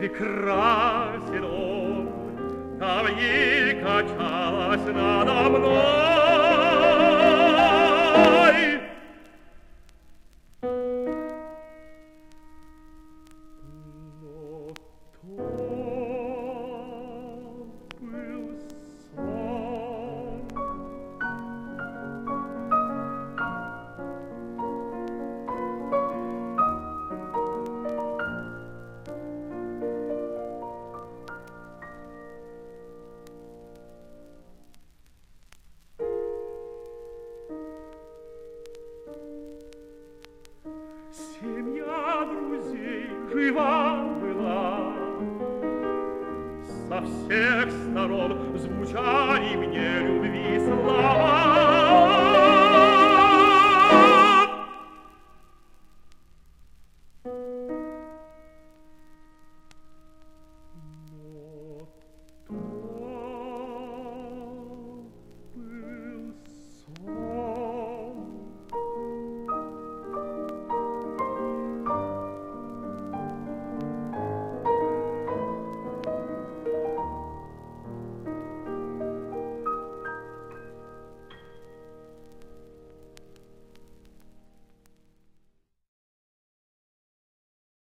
прекрасен он, там и качалась надо мной. Но то был сон. Семья друзей жива была, со всех сторон звучали мне